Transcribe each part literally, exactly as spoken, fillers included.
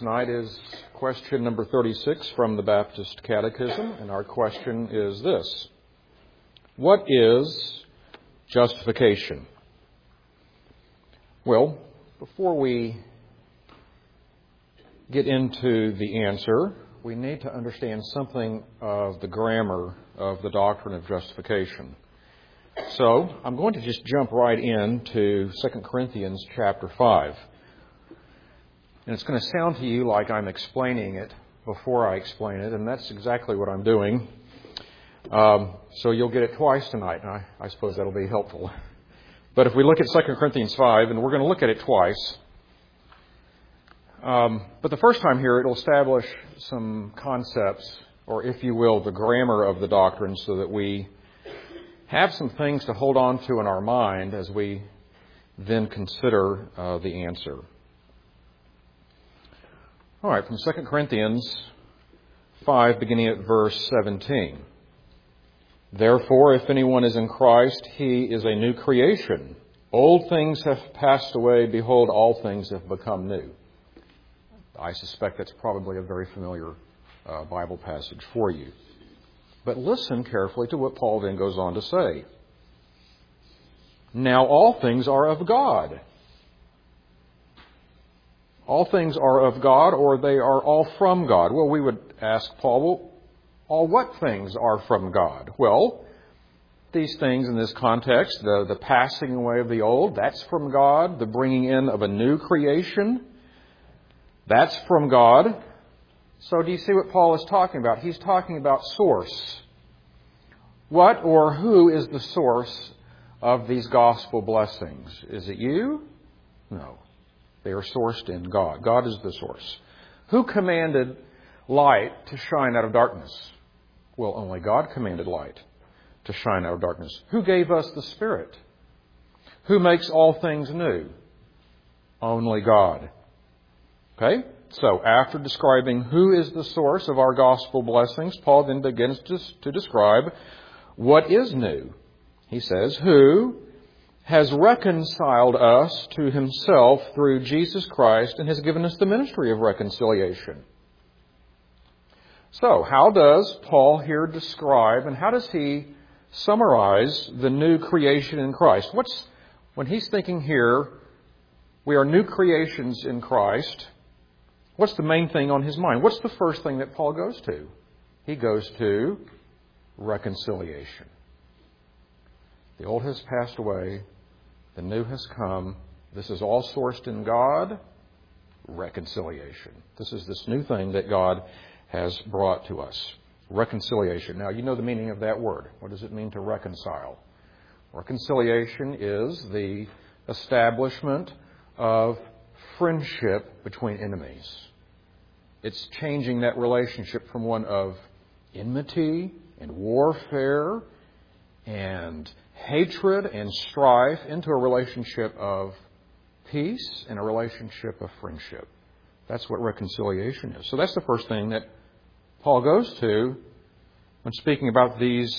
tonight is question number thirty-six from the Baptist Catechism, and our question is this: what is justification? Well, before we get into the answer, we need to understand something of the grammar of the doctrine of justification. So, I'm going to just jump right into Second Corinthians chapter five. And it's going to sound to you like I'm explaining it before I explain it, and that's exactly what I'm doing. Um, so you'll get it twice tonight, and I, I suppose that'll be helpful. But if we look at Second Corinthians five, and we're going to look at it twice, um, but the first time here it'll establish some concepts, or if you will, the grammar of the doctrine, so that we have some things to hold on to in our mind as we then consider uh, the answer. All right, from Second Corinthians five, beginning at verse seventeen. Therefore, if anyone is in Christ, he is a new creation. Old things have passed away. Behold, all things have become new. I suspect that's probably a very familiar uh, Bible passage for you. But listen carefully to what Paul then goes on to say. Now all things are of God. All things are of God, or they are all from God. Well, we would ask Paul, well, all what things are from God? Well, these things in this context, the, the passing away of the old, that's from God. The bringing in of a new creation, that's from God. So do you see what Paul is talking about? He's talking about source. What or who is the source of these gospel blessings? Is it you? No. They are sourced in God. God is the source. Who commanded light to shine out of darkness? Well, only God commanded light to shine out of darkness. Who gave us the Spirit? Who makes all things new? Only God. Okay? So, after describing who is the source of our gospel blessings, Paul then begins to, to describe what is new. He says, who has reconciled us to himself through Jesus Christ and has given us the ministry of reconciliation. So, how does Paul here describe and how does he summarize the new creation in Christ? What's, when he's thinking here, we are new creations in Christ, what's the main thing on his mind? What's the first thing that Paul goes to? He goes to reconciliation. The old has passed away. The new has come. This is all sourced in God. Reconciliation. This is this new thing that God has brought to us. Reconciliation. Now, you know the meaning of that word. What does it mean to reconcile? Reconciliation is the establishment of friendship between enemies. It's changing that relationship from one of enmity and warfare and hatred and strife into a relationship of peace and a relationship of friendship. That's what reconciliation is. So that's the first thing that Paul goes to when speaking about these,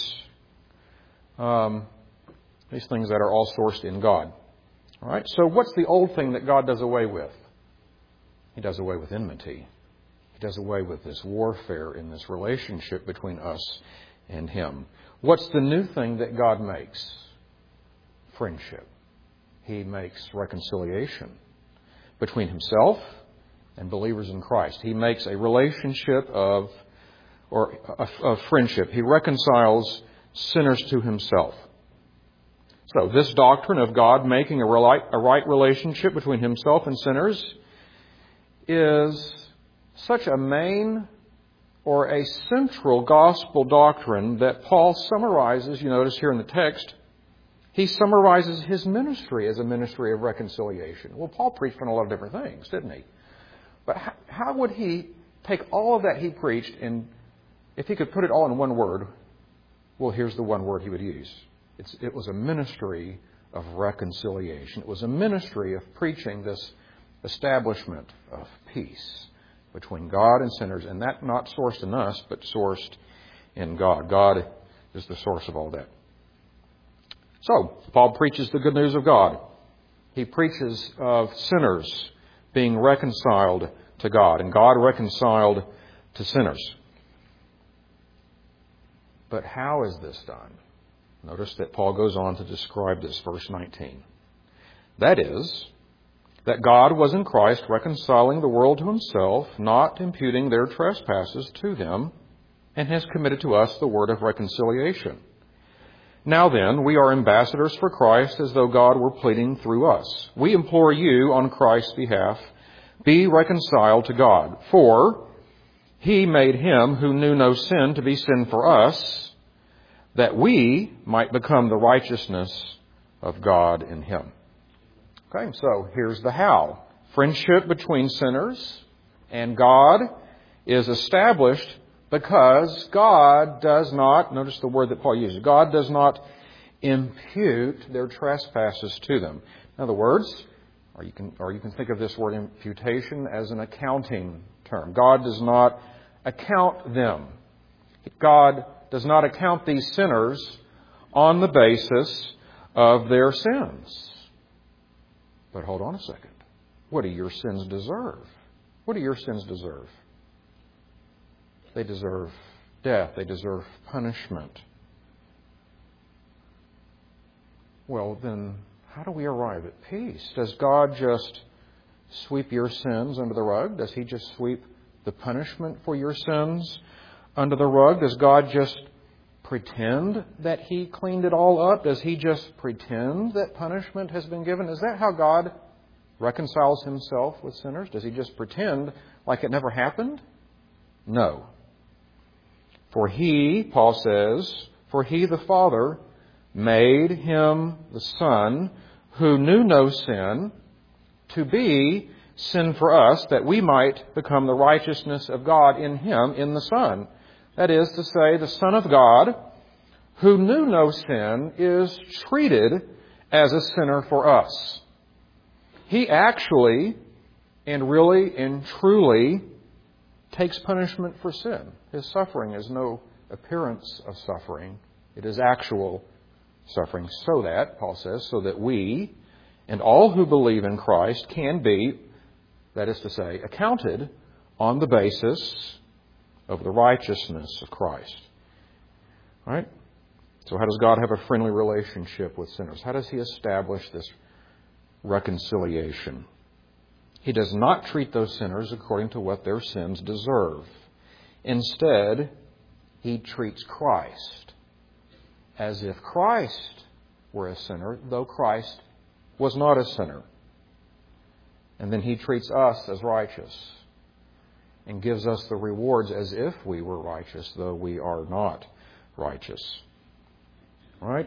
um, these things that are all sourced in God. All right. So what's the old thing that God does away with? He does away with enmity. He does away with this warfare in this relationship between us and Him. What's the new thing that God makes? Friendship. He makes reconciliation between Himself and believers in Christ. He makes a relationship of, or of, of friendship. He reconciles sinners to Himself. So this doctrine of God making a right, a right relationship between Himself and sinners is such a main or a central gospel doctrine that Paul summarizes, you notice here in the text, he summarizes his ministry as a ministry of reconciliation. Well, Paul preached on a lot of different things, didn't he? But how, how would he take all of that he preached and if he could put it all in one word, well, here's the one word he would use. It's, it was a ministry of reconciliation. It was a ministry of preaching this establishment of peace between God and sinners, and that not sourced in us, but sourced in God. God is the source of all that. So, Paul preaches the good news of God. He preaches of sinners being reconciled to God, and God reconciled to sinners. But how is this done? Notice that Paul goes on to describe this, verse nineteen. That is, that God was in Christ reconciling the world to himself, not imputing their trespasses to them, and has committed to us the word of reconciliation. Now then, we are ambassadors for Christ, as though God were pleading through us. We implore you on Christ's behalf, be reconciled to God. For he made him who knew no sin to be sin for us, that we might become the righteousness of God in him. Okay, so here's the how. Friendship between sinners and God is established because God does not, notice the word that Paul uses, God does not impute their trespasses to them. In other words, or you can, or you can think of this word imputation as an accounting term. God does not account them. God does not account these sinners on the basis of their sins. But hold on a second. What do your sins deserve? What do your sins deserve? They deserve death. They deserve punishment. Well, then, how do we arrive at peace? Does God just sweep your sins under the rug? Does he just sweep the punishment for your sins under the rug? Does God just pretend that he cleaned it all up? Does he just pretend that punishment has been given? Is that how God reconciles himself with sinners? Does he just pretend like it never happened? No. For he, Paul says, for he, the Father, made him, the Son, who knew no sin, to be sin for us, that we might become the righteousness of God in him, in the Son. That is to say, the Son of God, who knew no sin, is treated as a sinner for us. He actually, and really and truly, takes punishment for sin. His suffering is no appearance of suffering. It is actual suffering. So that, Paul says, so that we and all who believe in Christ can be, that is to say, accounted on the basis of the righteousness of Christ. Right? So how does God have a friendly relationship with sinners? How does he establish this reconciliation? He does not treat those sinners according to what their sins deserve. Instead, he treats Christ as if Christ were a sinner, though Christ was not a sinner. And then he treats us as righteous and gives us the rewards as if we were righteous, though we are not righteous. Right?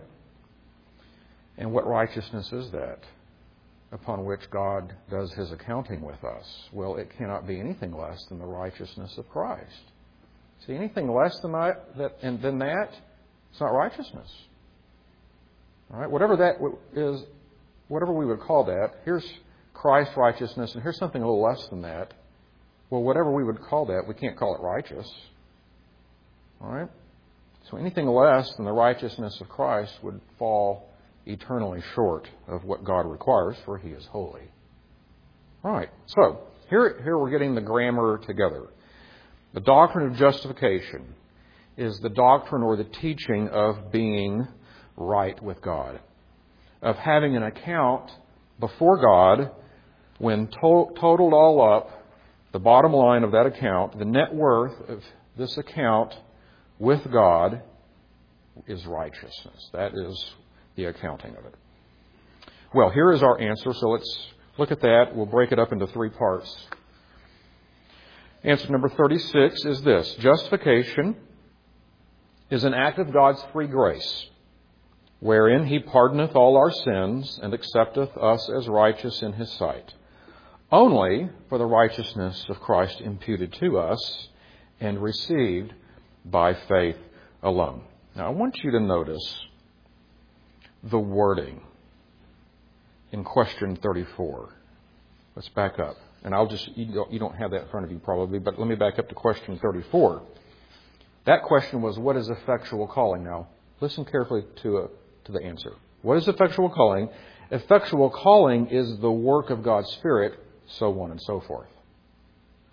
And what righteousness is that upon which God does his accounting with us? Well, it cannot be anything less than the righteousness of Christ. See, anything less than that, that and than that, it's not righteousness. All right? Whatever that is, whatever we would call that, here's Christ's righteousness, and here's something a little less than that. Well, whatever we would call that, we can't call it righteous. All right? So anything less than the righteousness of Christ would fall eternally short of what God requires, for he is holy. All right. So here, here we're getting the grammar together. The doctrine of justification is the doctrine or the teaching of being right with God, of having an account before God when to- totaled all up, the bottom line of that account, the net worth of this account with God is righteousness. That is the accounting of it. Well, here is our answer, so let's look at that. We'll break it up into three parts. Answer number thirty-six is this: justification is an act of God's free grace, wherein he pardoneth all our sins and accepteth us as righteous in his sight, only for the righteousness of Christ imputed to us and received by faith alone. Now, I want you to notice the wording in question thirty-four. Let's back up. And I'll just, you don't, you don't have that in front of you probably, but let me back up to question thirty-four. That question was, what is effectual calling? Now, listen carefully to, a, to the answer. What is effectual calling? Effectual calling is the work of God's Spirit, so on and so forth.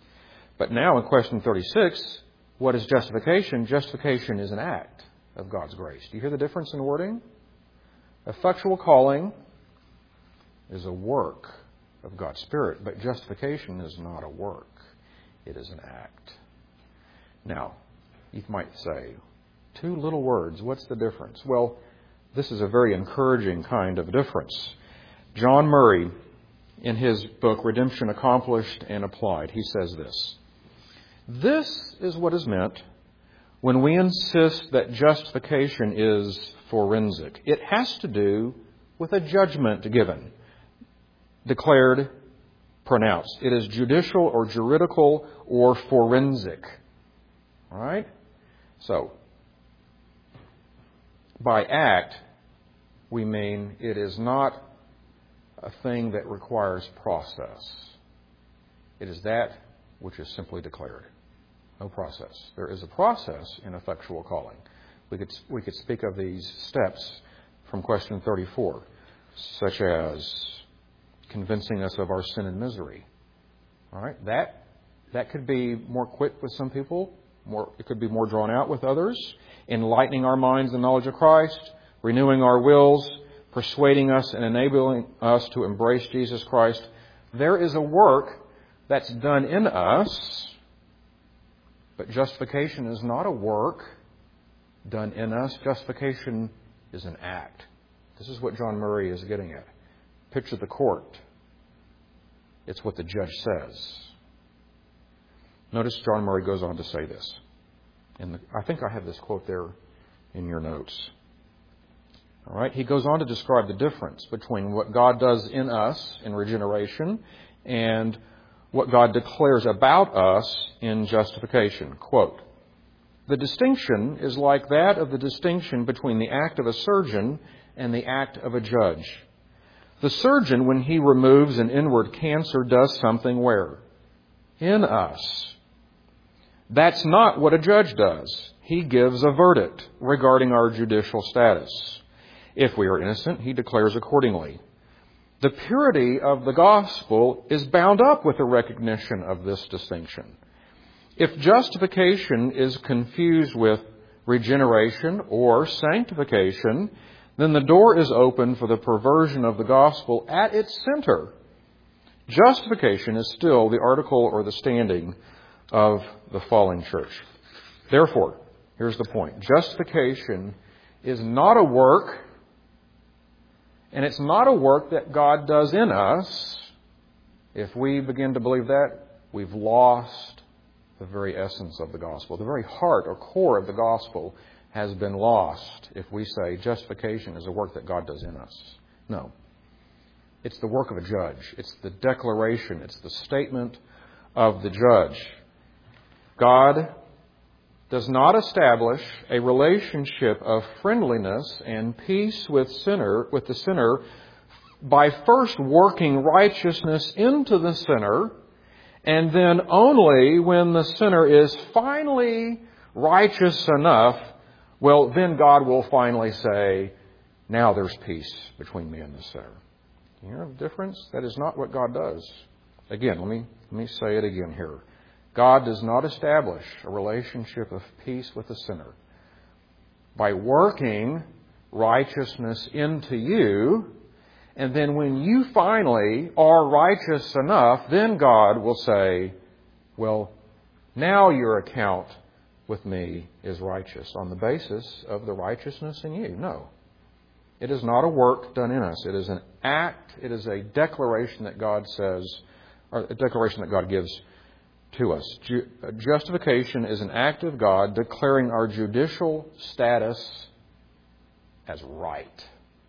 But now in question thirty-six, what is justification? Justification is an act of God's grace. Do you hear the difference in wording? Effectual calling is a work of God's Spirit, but justification is not a work. It is an act. Now, you might say, two little words, what's the difference? Well, this is a very encouraging kind of difference. John Murray, in his book, Redemption Accomplished and Applied, he says this: "This is what is meant when we insist that justification is forensic. It has to do with a judgment given, declared, pronounced. It is judicial or juridical or forensic." All right? So, by act, we mean it is not a thing that requires process. It is that which is simply declared. No process. There is a process in effectual calling. We could, we could speak of these steps from question thirty-four, such as convincing us of our sin and misery. All right? That, that could be more quick with some people. More, it could be more drawn out with others. Enlightening our minds in the knowledge of Christ, renewing our wills, persuading us and enabling us to embrace Jesus Christ. There is a work that's done in us, but justification is not a work done in us. Justification is an act. This is what John Murray is getting at. Picture the court. It's what the judge says. Notice John Murray goes on to say this. And I think I have this quote there in your notes. All right. He goes on to describe the difference between what God does in us in regeneration and what God declares about us in justification. Quote, "The distinction is like that of the distinction between the act of a surgeon and the act of a judge. The surgeon, when he removes an inward cancer, does something where? In us. That's not what a judge does. He gives a verdict regarding our judicial status. If we are innocent, he declares accordingly. The purity of the gospel is bound up with the recognition of this distinction. If justification is confused with regeneration or sanctification, then the door is open for the perversion of the gospel at its center. Justification is still the article or the standing of the falling church. Therefore, here's the point. Justification is not a work, and it's not a work that God does in us. If we begin to believe that, we've lost the very essence of the gospel. The very heart or core of the gospel has been lost if we say justification is a work that God does in us. No. It's the work of a judge. It's the declaration. It's the statement of the judge. God does not establish a relationship of friendliness and peace with sinner, with the sinner by first working righteousness into the sinner, and then only when the sinner is finally righteous enough, well, then God will finally say, now there's peace between me and the sinner. You hear the difference? That is not what God does. Again, let me, let me say it again here. God does not establish a relationship of peace with the sinner by working righteousness into you, and then when you finally are righteous enough, then God will say, well, now your account with me is righteous on the basis of the righteousness in you. No. It is not a work done in us. It is an act. It is a declaration that God says, or a declaration that God gives to us. Ju- justification is an act of God declaring our judicial status as right.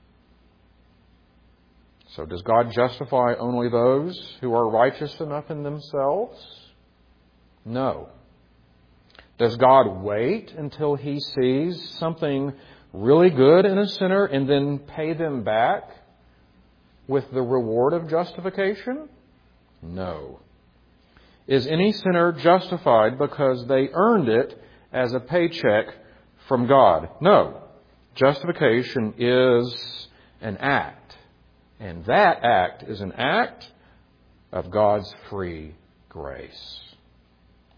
So does God justify only those who are righteous enough in themselves? No. Does God wait until He sees something really good in a sinner and then pay them back with the reward of justification? No. Is any sinner justified because they earned it as a paycheck from God? No. Justification is an act. And that act is an act of God's free grace.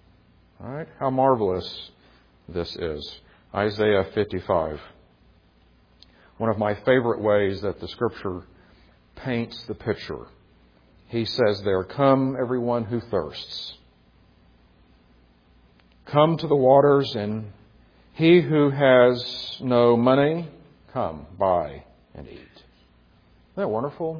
Right? How marvelous this is. Isaiah fifty-five. One of my favorite ways that the Scripture paints the picture. He says there, "Come, everyone who thirsts. Come to the waters, and he who has no money, come, buy and eat." Isn't that wonderful?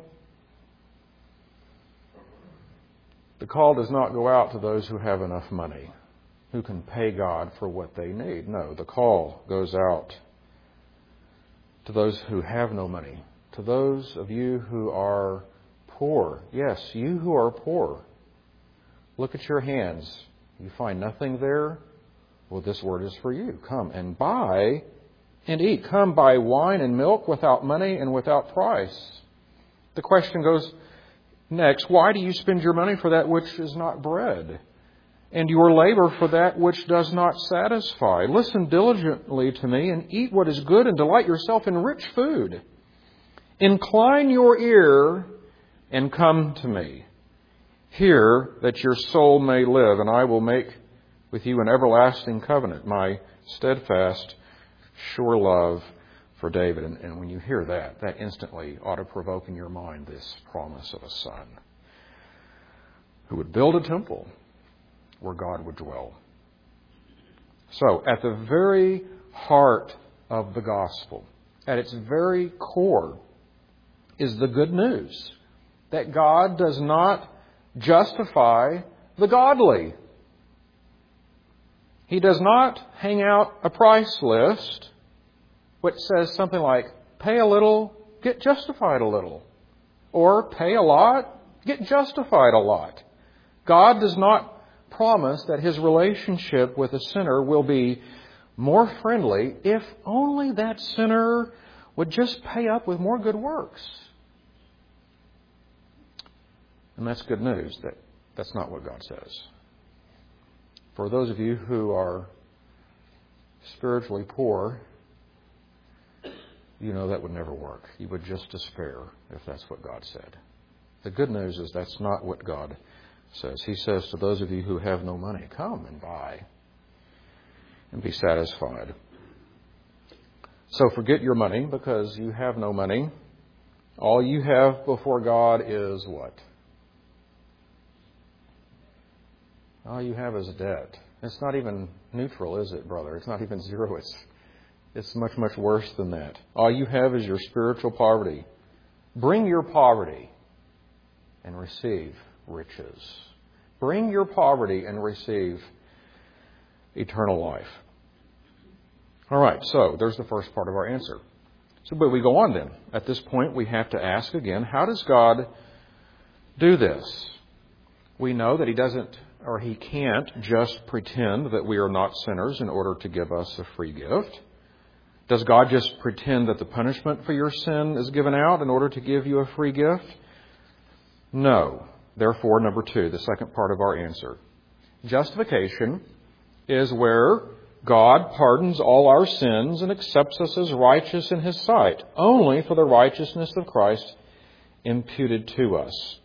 The call does not go out to those who have enough money, who can pay God for what they need. No, the call goes out to those who have no money, to those of you who are poor. Yes, you who are poor. Look at your hands. You find nothing there? Well, this word is for you. Come and buy and eat. Come buy wine and milk without money and without price. The question goes next, why do you spend your money for that which is not bread, and your labor for that which does not satisfy? Listen diligently to me and eat what is good and delight yourself in rich food. Incline your ear and come to me. Hear that your soul may live, and I will make with you an everlasting covenant, my steadfast, sure love for David. And, and when you hear that, that instantly ought to provoke in your mind this promise of a son who would build a temple where God would dwell. So, at the very heart of the gospel, at its very core, is the good news that God does not justify the godly. He does not hang out a price list which says something like, pay a little, get justified a little. Or pay a lot, get justified a lot. God does not promise that His relationship with a sinner will be more friendly if only that sinner would just pay up with more good works. And that's good news. That that's not what God says. For those of you who are spiritually poor, you know that would never work. You would just despair if that's what God said. The good news is that's not what God says. He says to those of you who have no money, come and buy and be satisfied. So forget your money because you have no money. All you have before God is what? All you have is debt. It's not even neutral, is it, brother? It's not even zero. It's, it's much, much worse than that. All you have is your spiritual poverty. Bring your poverty and receive riches. Bring your poverty and receive eternal life. All right, so there's the first part of our answer. So, but we go on then. At this point, we have to ask again, how does God do this? We know that He doesn't, or He can't just pretend that we are not sinners in order to give us a free gift. Does God just pretend that the punishment for your sin is given out in order to give you a free gift? No. Therefore, number two, the second part of our answer. Justification is where God pardons all our sins and accepts us as righteous in His sight, only for the righteousness of Christ imputed to us.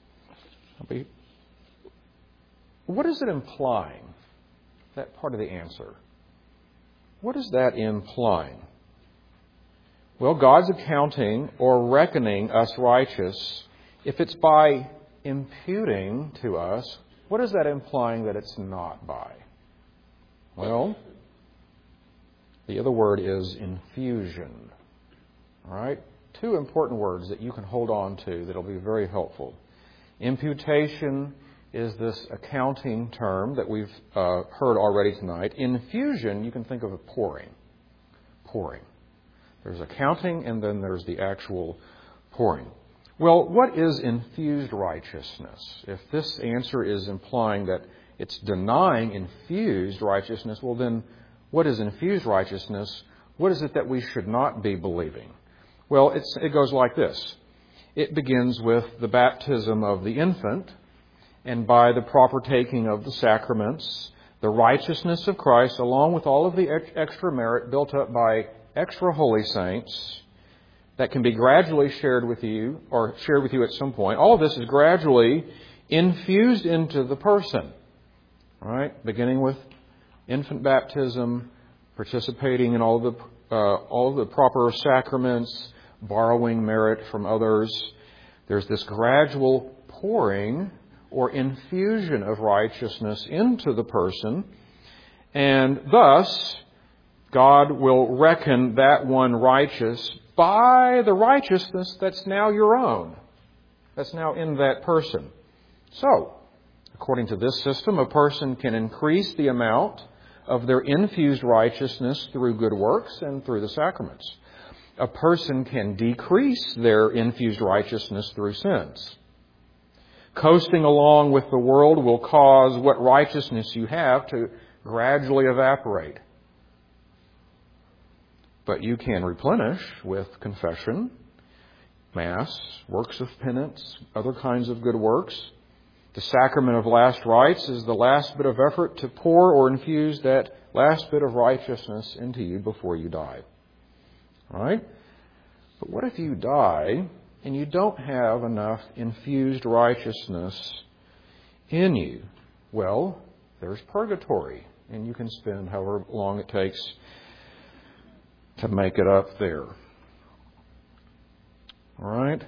What is it implying? That part of the answer. What is that implying? Well, God's accounting or reckoning us righteous, if it's by imputing to us, what is that implying that it's not by? Well, the other word is infusion. All right? Two important words that you can hold on to that will be very helpful. Imputation is this accounting term that we've uh, heard already tonight. Infusion, you can think of a pouring. Pouring. There's accounting and then there's the actual pouring. Well, what is infused righteousness? If this answer is implying that it's denying infused righteousness, well then, what is infused righteousness? What is it that we should not be believing? Well, it's, it goes like this. It begins with the baptism of the infant, and by the proper taking of the sacraments, the righteousness of Christ, along with all of the extra merit built up by extra holy saints, that can be gradually shared with you, or shared with you at some point. All of this is gradually infused into the person. All right? Beginning with infant baptism, participating in all the uh, all the proper sacraments, borrowing merit from others. There's this gradual pouring or infusion of righteousness into the person, and thus God will reckon that one righteous by the righteousness that's now your own, that's now in that person. So, according to this system, a person can increase the amount of their infused righteousness through good works and through the sacraments. A person can decrease their infused righteousness through sins. Coasting along with the world will cause what righteousness you have to gradually evaporate. But you can replenish with confession, Mass, works of penance, other kinds of good works. The sacrament of last rites is the last bit of effort to pour or infuse that last bit of righteousness into you before you die. All right? But what if you die and you don't have enough infused righteousness in you? Well, there's purgatory, and you can spend however long it takes to make it up there. All right?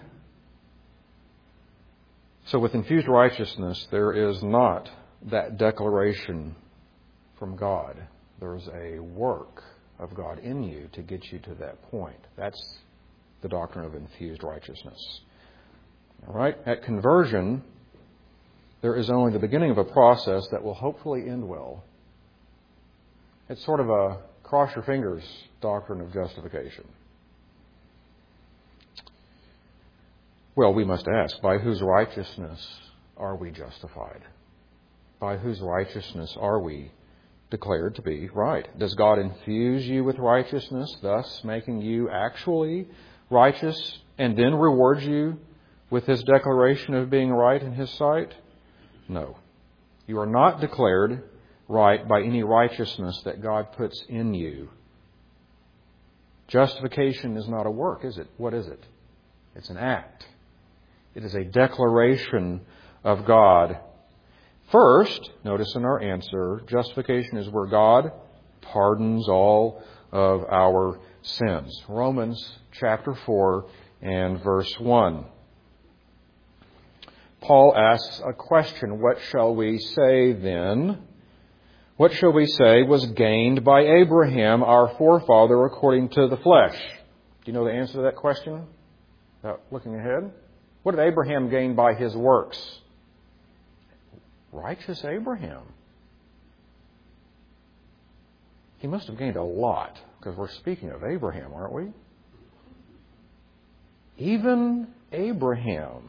So with infused righteousness, there is not that declaration from God. There's a work of God in you to get you to that point. That's the doctrine of infused righteousness. All right? At conversion, there is only the beginning of a process that will hopefully end well. It's sort of a cross your fingers doctrine of justification. Well, we must ask, by whose righteousness are we justified? By whose righteousness are we declared to be right? Does God infuse you with righteousness, thus making you actually righteous, and then reward you with His declaration of being right in His sight? No. You are not declared right by any righteousness that God puts in you. Justification is not a work, is it? What is it? It's an act. It is a declaration of God. First, notice in our answer, justification is where God pardons all of our sins. Romans chapter four and verse one. Paul asks a question, what shall we say then? What shall we say was gained by Abraham, our forefather, according to the flesh? Do you know the answer to that question? Without looking ahead? What did Abraham gain by his works? Righteous Abraham. He must have gained a lot, because we're speaking of Abraham, aren't we? Even Abraham.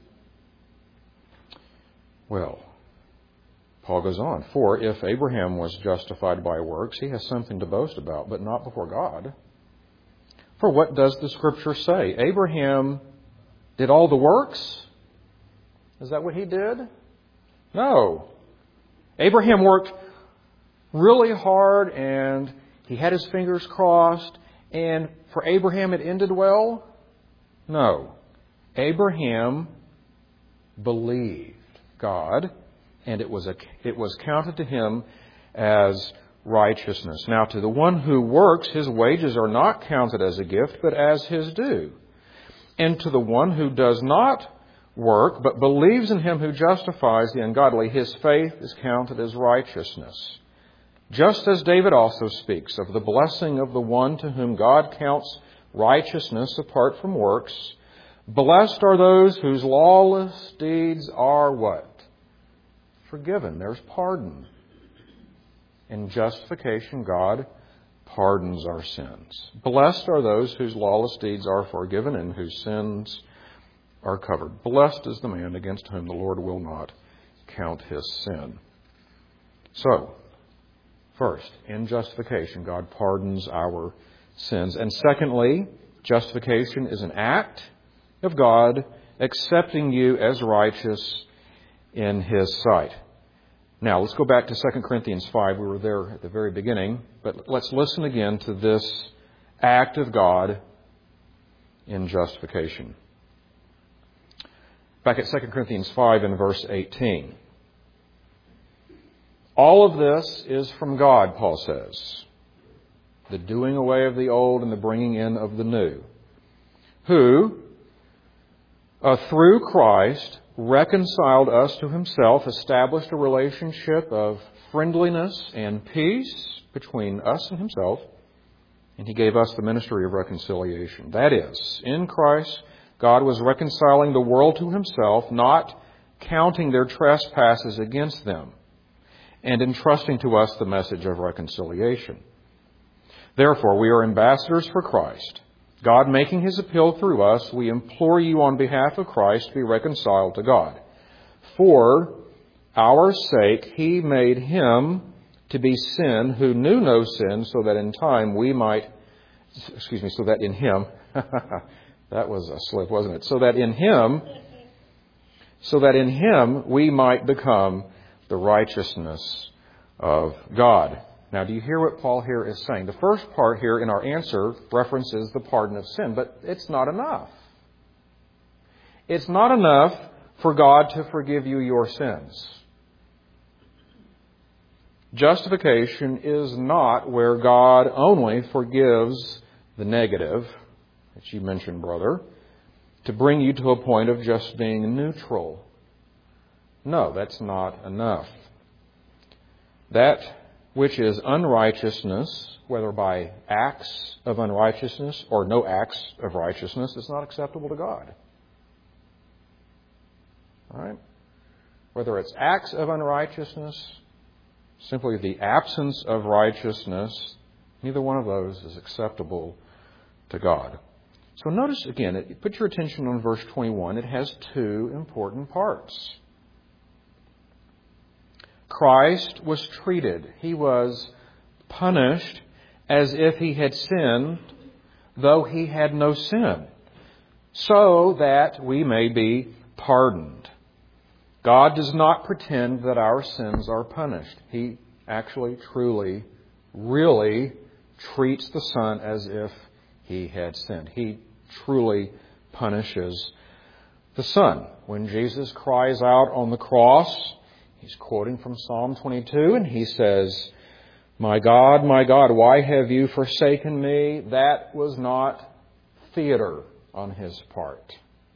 Well, Paul goes on, for if Abraham was justified by works, he has something to boast about, but not before God. For what does the Scripture say? Abraham did all the works? Is that what he did? No. Abraham worked really hard and he had his fingers crossed, and for Abraham it ended well? No. Abraham believed God, and it was a, it was counted to him as righteousness. Now, to the one who works, his wages are not counted as a gift, but as his due. And to the one who does not work, but believes in Him who justifies the ungodly, his faith is counted as righteousness. Just as David also speaks of the blessing of the one to whom God counts righteousness apart from works, blessed are those whose lawless deeds are what? Forgiven. There's pardon. In justification, God pardons our sins. Blessed are those whose lawless deeds are forgiven and whose sins are covered. Blessed is the man against whom the Lord will not count his sin. So, first, in justification, God pardons our sins. And secondly, justification is an act of God accepting you as righteous in His sight. Now, let's go back to Second Corinthians five. We were there at the very beginning. But let's listen again to this act of God in justification. Back at Second Corinthians five in verse eighteen. All of this is from God, Paul says. The doing away of the old and the bringing in of the new. Who, uh, through Christ, reconciled us to himself, established a relationship of friendliness and peace between us and himself, and he gave us the ministry of reconciliation. That is, in Christ, God was reconciling the world to himself, not counting their trespasses against them, and entrusting to us the message of reconciliation. Therefore, we are ambassadors for Christ. God making his appeal through us, we implore you on behalf of Christ to be reconciled to God. For our sake, he made him to be sin who knew no sin, so that in time we might, excuse me, so that in him, that was a slip, wasn't it? So that in him, so that in him we might become the righteousness of God. Now, do you hear what Paul here is saying? The first part here in our answer references the pardon of sin, but it's not enough. It's not enough for God to forgive you your sins. Justification is not where God only forgives the negative, that you mentioned, brother, to bring you to a point of just being neutral. No, that's not enough. That which is unrighteousness, whether by acts of unrighteousness or no acts of righteousness, is not acceptable to God. All right? Whether it's acts of unrighteousness, simply the absence of righteousness, neither one of those is acceptable to God. So notice again, put your attention on verse twenty-one. It has two important parts. Christ was treated, he was punished as if he had sinned, though he had no sin, so that we may be pardoned. God does not pretend that our sins are punished. He actually, truly, really treats the Son as if he had sinned. He truly punishes the Son. When Jesus cries out on the cross, he's quoting from Psalm twenty-two, and he says, "My God, my God, why have you forsaken me?" That was not theater on his part.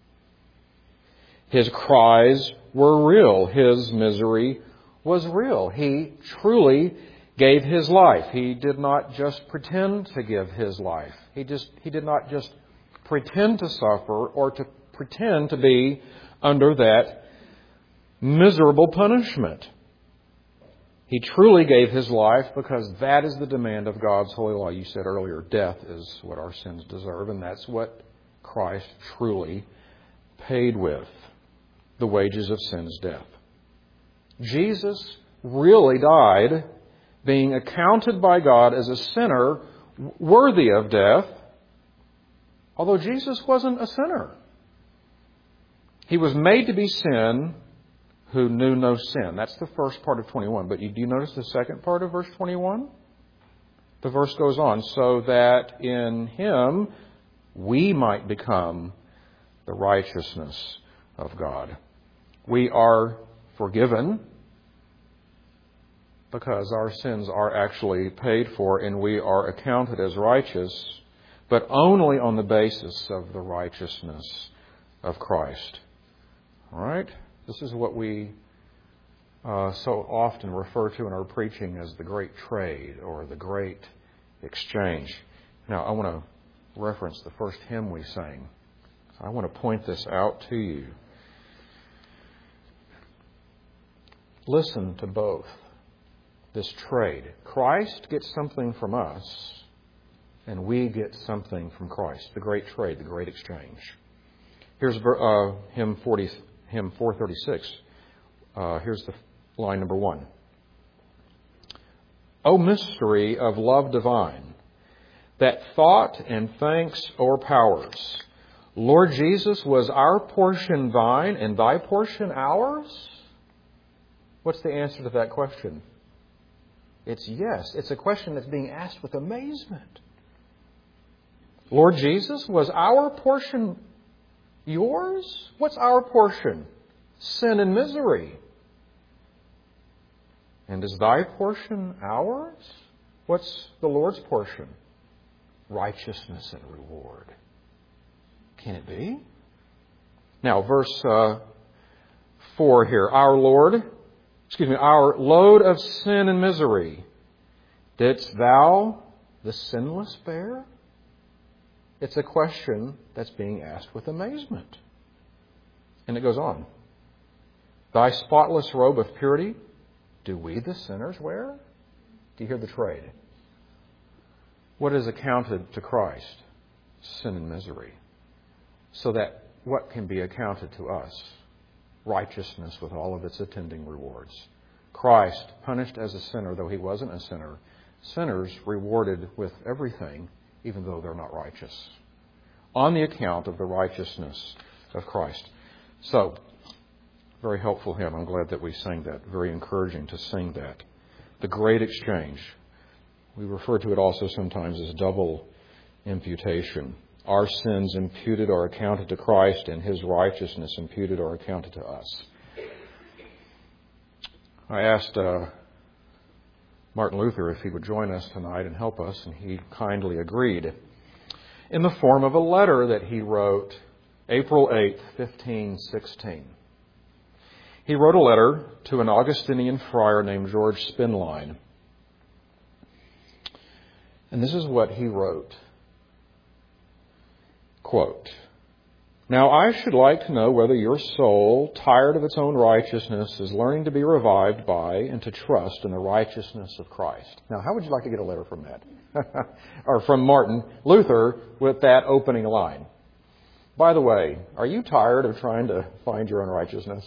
His cries were real. His misery was real. He truly gave his life. He did not just pretend to give his life. He just he did not just pretend to suffer or to pretend to be under that miserable punishment. He truly gave his life because that is the demand of God's holy law. You said earlier, death is what our sins deserve, and that's what Christ truly paid with. The wages of sin is death. Jesus really died, being accounted by God as a sinner worthy of death, although Jesus wasn't a sinner. He was made to be sin who knew no sin. That's the first part of twenty-one. But you, do you notice the second part of verse twenty-one? The verse goes on, so that in him we might become the righteousness of God. We are forgiven because our sins are actually paid for and we are accounted as righteous, but only on the basis of the righteousness of Christ. All right? This is what we uh, so often refer to in our preaching as the great trade or the great exchange. Now, I want to reference the first hymn we sang. I want to point this out to you. Listen to both. This trade. Christ gets something from us, and we get something from Christ. The great trade, the great exchange. Here's uh, hymn forty, hymn four thirty-six. Uh, here's the line number one. O mystery of love divine, that thought and thanks o'erpowers. Lord Jesus, was our portion thine and thy portion ours? What's the answer to that question? It's yes. It's a question that's being asked with amazement. Lord Jesus, was our portion yours? What's our portion? Sin and misery. And is thy portion ours? What's the Lord's portion? Righteousness and reward. Can it be? Now, verse uh, four here. Our Lord, excuse me, our load of sin and misery, didst thou, the sinless, bear? It's a question that's being asked with amazement. And it goes on. Thy spotless robe of purity, do we the sinners wear? Do you hear the trade? What is accounted to Christ? Sin and misery. So that what can be accounted to us? Righteousness with all of its attending rewards. Christ, punished as a sinner, though he wasn't a sinner. Sinners rewarded with everything, even though they're not righteous. On the account of the righteousness of Christ. So, very helpful hymn. I'm glad that we sang that. Very encouraging to sing that. The great exchange. We refer to it also sometimes as double imputation. Our sins imputed or accounted to Christ, and his righteousness imputed or accounted to us. I asked uh, Martin Luther if he would join us tonight and help us, and he kindly agreed. In the form of a letter that he wrote April eighth, fifteen sixteen. He wrote a letter to an Augustinian friar named George Spinline. And this is what he wrote. Quote, now I should like to know whether your soul, tired of its own righteousness, is learning to be revived by and to trust in the righteousness of Christ. Now, how would you like to get a letter from that? Or from Martin Luther with that opening line? By the way, are you tired of trying to find your own righteousness?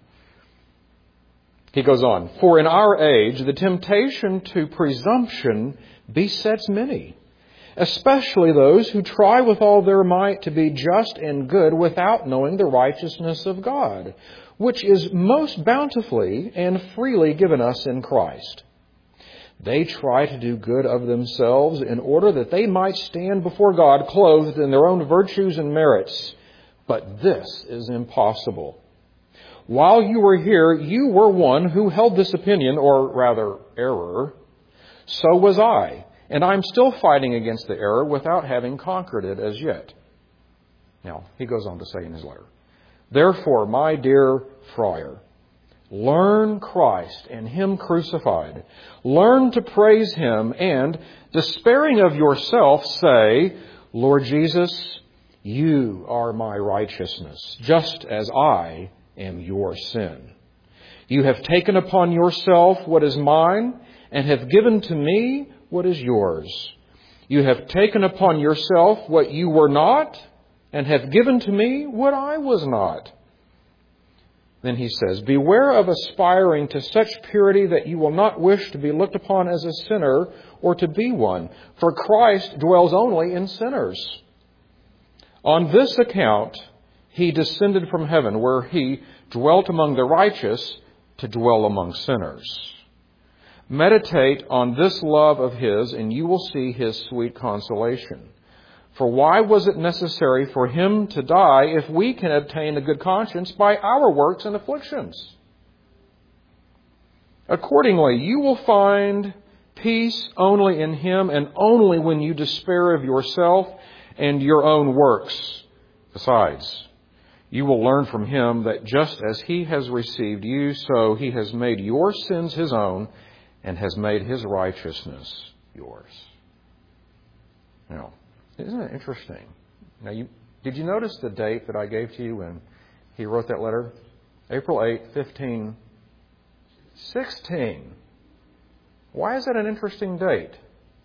He goes on, for in our age, the temptation to presumption besets many, especially those who try with all their might to be just and good without knowing the righteousness of God, which is most bountifully and freely given us in Christ. They try to do good of themselves in order that they might stand before God clothed in their own virtues and merits. But this is impossible. While you were here, you were one who held this opinion, or rather error. So was I, and I'm still fighting against the error without having conquered it as yet. Now, he goes on to say in his letter, therefore, my dear friar, learn Christ and him crucified. Learn to praise him and, despairing of yourself, say, Lord Jesus, you are my righteousness, just as I am your sin. You have taken upon yourself what is mine and have given to me what is yours. You have taken upon yourself what you were not and have given to me what I was not. Then he says, beware of aspiring to such purity that you will not wish to be looked upon as a sinner or to be one, for Christ dwells only in sinners. On this account, he descended from heaven, where he dwelt among the righteous to dwell among sinners. Meditate on this love of his, and you will see his sweet consolation. For why was it necessary for him to die if we can obtain a good conscience by our works and afflictions? Accordingly, you will find peace only in him, and only when you despair of yourself and your own works. Besides, you will learn from him that just as he has received you, so he has made your sins his own and has made his righteousness yours. Now, isn't it interesting? Now, you, did you notice the date that I gave to you when he wrote that letter? April eighth, fifteen sixteen. Why is that an interesting date?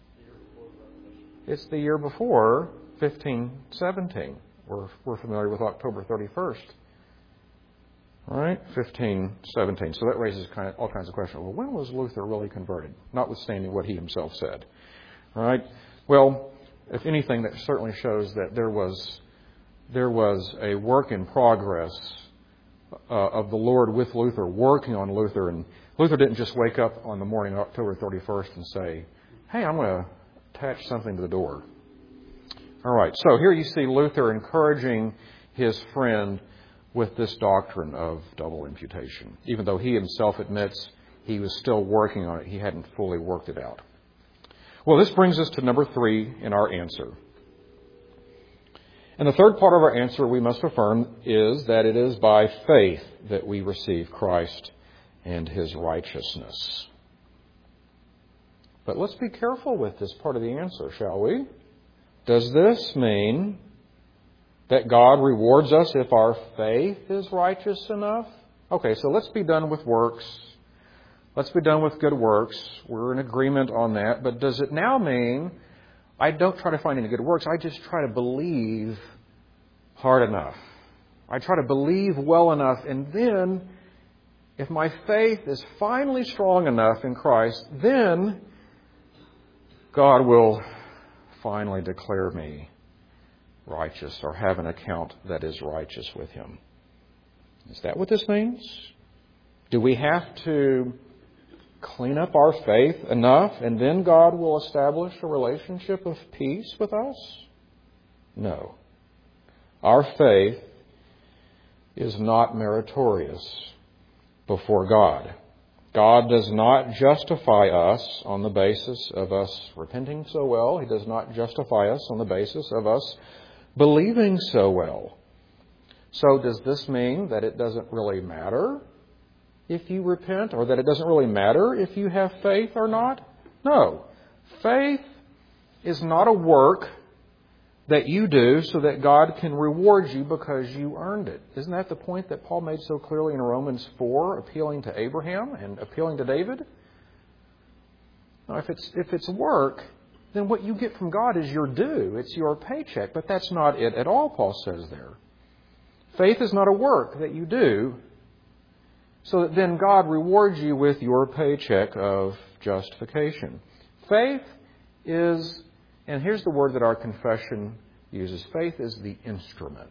It's the year before fifteen seventeen. We're, we're familiar with October thirty-first. All right, fifteen seventeen. So that raises kind of, all kinds of questions. Well, when was Luther really converted? Notwithstanding what he himself said. All right. Well, if anything, that certainly shows that there was there was a work in progress uh, of the Lord with Luther, working on Luther. And Luther didn't just wake up on the morning of October thirty-first and say, hey, I'm going to attach something to the door. All right, so here you see Luther encouraging his friend with this doctrine of double imputation, even though he himself admits He was still working on it. He hadn't fully worked it out. Well, this brings us to number three in our answer. And the third part of our answer we must affirm is that it is by faith that we receive Christ and His righteousness. But let's be careful with this part of the answer, shall we? Does this mean that God rewards us if our faith is righteous enough? Okay, so let's be done with works. Let's be done with good works. We're in agreement on that. But does it now mean I don't try to find any good works? I just try to believe hard enough. I try to believe well enough. And then, if my faith is finally strong enough in Christ, then God will finally declare me righteous, or have an account that is righteous with Him. Is that what this means? Do we have to clean up our faith enough and then God will establish a relationship of peace with us? No. Our faith is not meritorious before God. God does not justify us on the basis of us repenting so well. He does not justify us on the basis of us believing so well. So does this mean that it doesn't really matter if you repent, or that it doesn't really matter if you have faith or not? No. Faith is not a work that you do so that God can reward you because you earned it. Isn't that the point that Paul made so clearly in Romans four, appealing to Abraham and appealing to David? Now, if it's if it's work, then what you get from God is your due. It's your paycheck. But that's not it at all, Paul says there. Faith is not a work that you do so that then God rewards you with your paycheck of justification. Faith is, and here's the word that our confession uses, faith is the instrument.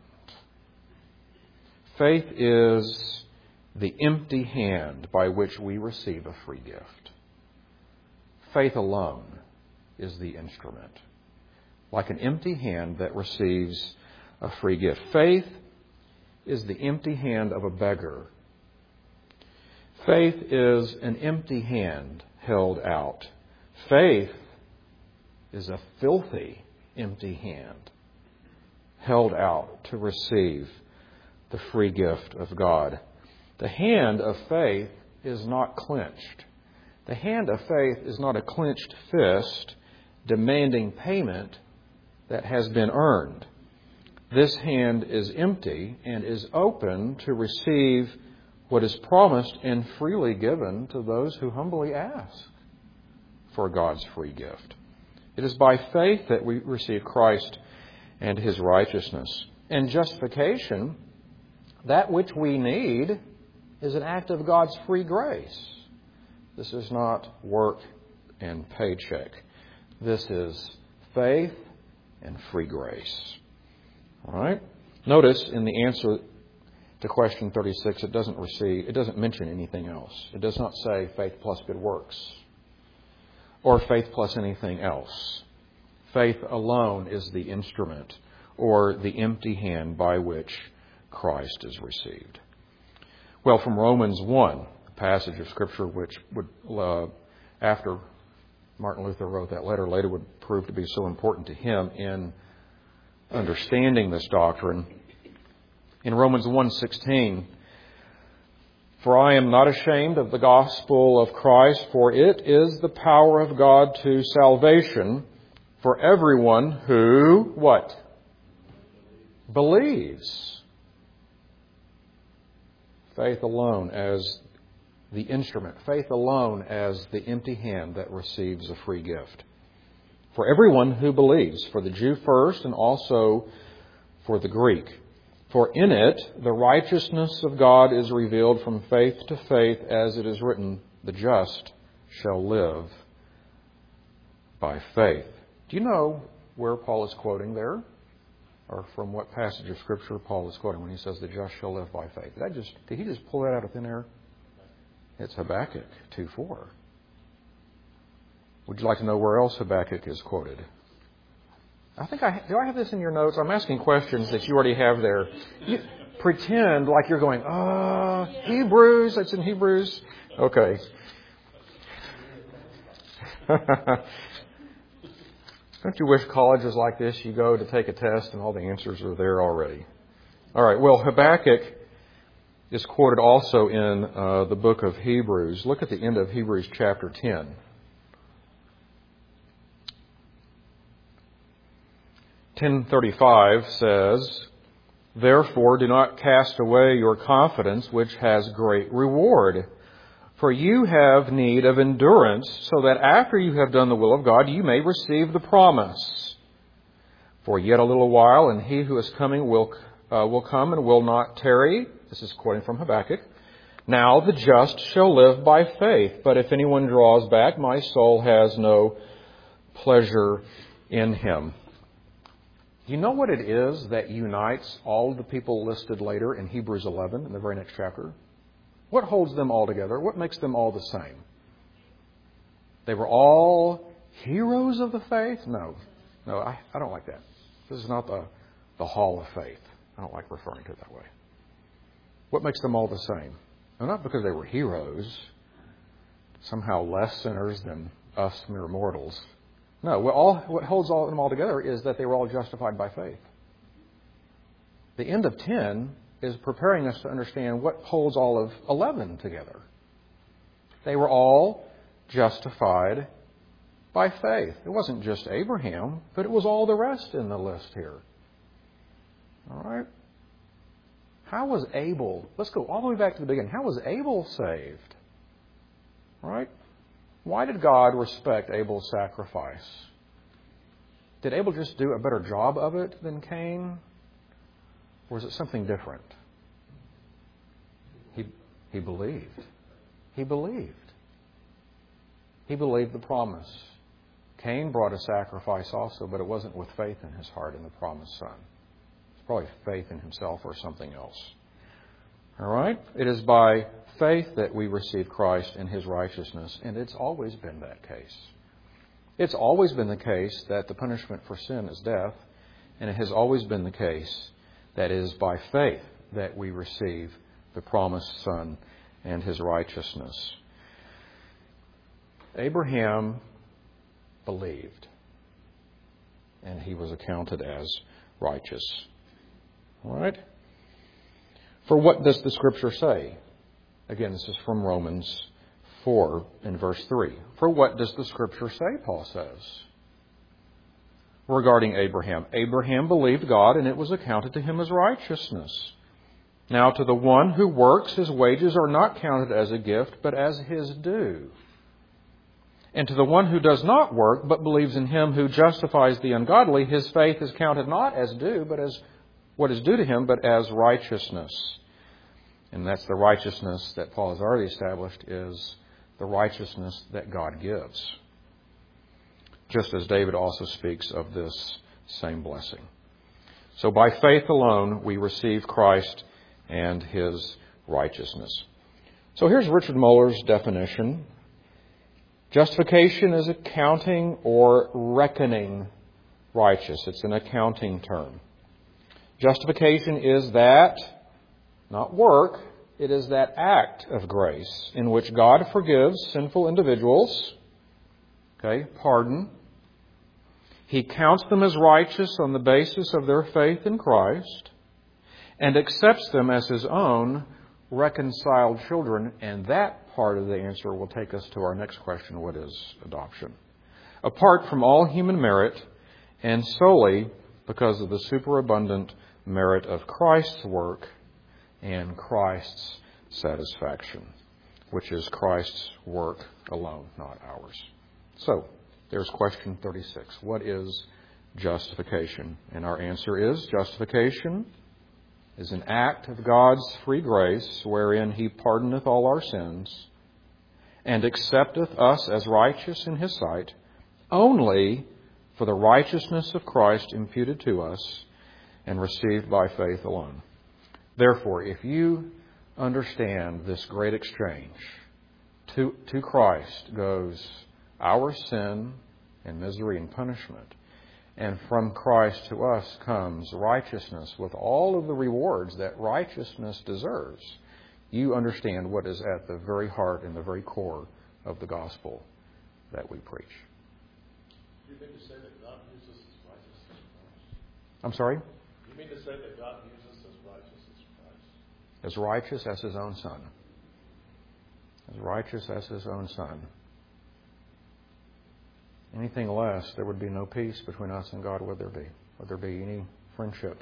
Faith is the empty hand by which we receive a free gift. Faith alone is the instrument, like an empty hand that receives a free gift. Faith is the empty hand of a beggar. Faith is an empty hand held out. Faith is a filthy, empty hand held out to receive the free gift of God. The hand of faith is not clenched. The hand of faith is not a clenched fist demanding payment that has been earned. This hand is empty and is open to receive what is promised and freely given to those who humbly ask for God's free gift. It is by faith that we receive Christ and His righteousness. And justification, that which we need, is an act of God's free grace. This is not work and paycheck. This is faith and free grace. All right? Notice in the answer to question thirty-six, it doesn't receive, it doesn't mention anything else. It does not say faith plus good works or faith plus anything else. Faith alone is the instrument or the empty hand by which Christ is received. Well, from Romans one, a passage of Scripture which would, uh, after Martin Luther wrote that letter, later would prove to be so important to him in understanding this doctrine. In Romans one sixteen, "For I am not ashamed of the gospel of Christ, for it is the power of God to salvation for everyone who," what? Believes. Faith alone as the instrument. Faith alone as the empty hand that receives a free gift. For everyone who believes, for the Jew first and also for the Greek. For in it the righteousness of God is revealed from faith to faith, as it is written, the just shall live by faith. Do you know where Paul is quoting there? Or from what passage of Scripture Paul is quoting when he says the just shall live by faith? Did, I just, did he just pull that out of thin air? It's Habakkuk two four. Would you like to know where else Habakkuk is quoted? I think I do. I have this in your notes. I'm asking questions that you already have there. You pretend like you're going, ah, oh, Hebrews. That's in Hebrews. Okay. Don't you wish college was like this? You go to take a test and all the answers are there already. All right, well, Habakkuk is quoted also in uh, the book of Hebrews. Look at the end of Hebrews chapter ten. ten thirty-five says, "Therefore do not cast away your confidence, which has great reward. For you have need of endurance, so that after you have done the will of God, you may receive the promise. For yet a little while, and he who is coming will uh, will come and will not tarry." This is quoting from Habakkuk. "Now the just shall live by faith. But if anyone draws back, my soul has no pleasure in him." You know what it is that unites all the people listed later in Hebrews eleven, in the very next chapter? What holds them all together? What makes them all the same? They were all heroes of the faith? No. No, I, I don't like that. This is not the, the hall of faith. I don't like referring to it that way. What makes them all the same? Well, not because they were heroes, somehow less sinners than us mere mortals. No, what, all, what holds all them all together is that they were all justified by faith. The end of ten is preparing us to understand what holds all of eleven together. They were all justified by faith. It wasn't just Abraham, but it was all the rest in the list here. All right? How was Abel? Let's go all the way back to the beginning. How was Abel saved? All right? Why did God respect Abel's sacrifice? Did Abel just do a better job of it than Cain? Or is it something different? He, he believed. He believed. He believed the promise. Cain brought a sacrifice also, but it wasn't with faith in his heart in the promised son. It's probably faith in himself or something else. All right? It is by faith that we receive Christ and His righteousness, and it's always been that case. It's always been the case that the punishment for sin is death, and it has always been the case that it is by faith that we receive the promised Son and His righteousness. Abraham believed, and he was accounted as righteous. All right? For what does the Scripture say? Again, this is from Romans four in verse three. For what does the Scripture say, Paul says, regarding Abraham? Abraham believed God, and it was accounted to him as righteousness. Now, to the one who works, his wages are not counted as a gift, but as his due. And to the one who does not work, but believes in Him who justifies the ungodly, his faith is counted not as due, but as what is due to him, but as righteousness. And that's the righteousness that Paul has already established is the righteousness that God gives. Just as David also speaks of this same blessing. So by faith alone, we receive Christ and His righteousness. So here's Richard Muller's definition. Justification is accounting or reckoning righteous. It's an accounting term. Justification is that, not work, it is that act of grace in which God forgives sinful individuals, okay, pardon. He counts them as righteous on the basis of their faith in Christ and accepts them as His own reconciled children. And that part of the answer will take us to our next question, what is adoption? Apart from all human merit and solely because of the superabundant merit of Christ's work and Christ's satisfaction, which is Christ's work alone, not ours. So, there's question thirty-six. What is justification? And our answer is, justification is an act of God's free grace, wherein He pardoneth all our sins, and accepteth us as righteous in His sight, only for the righteousness of Christ imputed to us, and received by faith alone. Therefore, if you understand this great exchange, to, to Christ goes our sin and misery and punishment, and from Christ to us comes righteousness with all of the rewards that righteousness deserves, you understand what is at the very heart and the very core of the gospel. that we preach. You mean to say that God views us as righteous as Christ? I'm sorry? You mean to say that God views us as righteous as Christ? As righteous as His own Son. As righteous as His own Son. Anything less, there would be no peace between us and God, would there be? Would there be any friendship?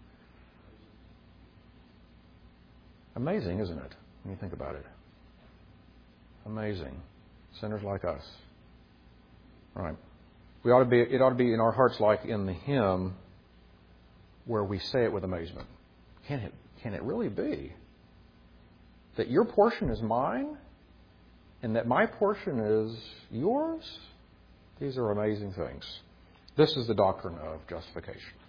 Amazing, isn't it, when you think about it? Amazing. Sinners like us. Right. We ought to be, it ought to be in our hearts like in the hymn where we say it with amazement. Can it, can it really be that your portion is mine and that my portion is yours? These are amazing things. This is the doctrine of justification.